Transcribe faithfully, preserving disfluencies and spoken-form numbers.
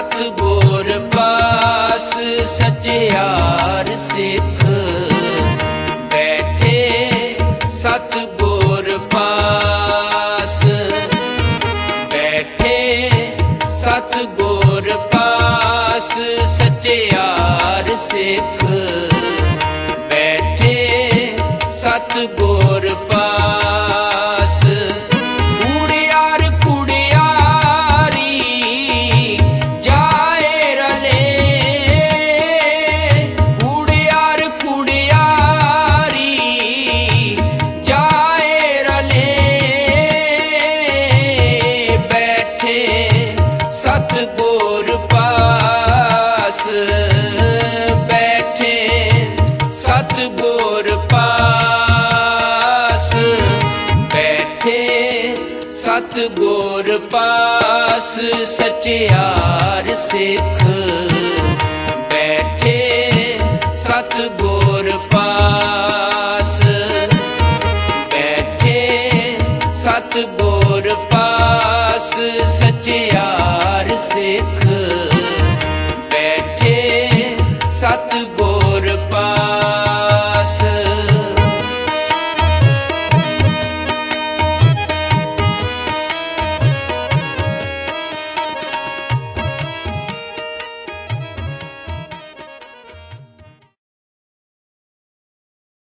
सतगुर पास सचियार सिख बैठे सतगुर पास बैठे सतगुर पास सचियार सिख बैठे सतगुर पास उड़ियार कुड़ियारी जाए रले उड़ियार कुड़ियारी जाए रले बैठे सतगुर पास बैठे सतगुर पास बैठे सतगुर पास सचियार सिख बैठे सतगुर पास बैठे सतगुर पास सचियार सिख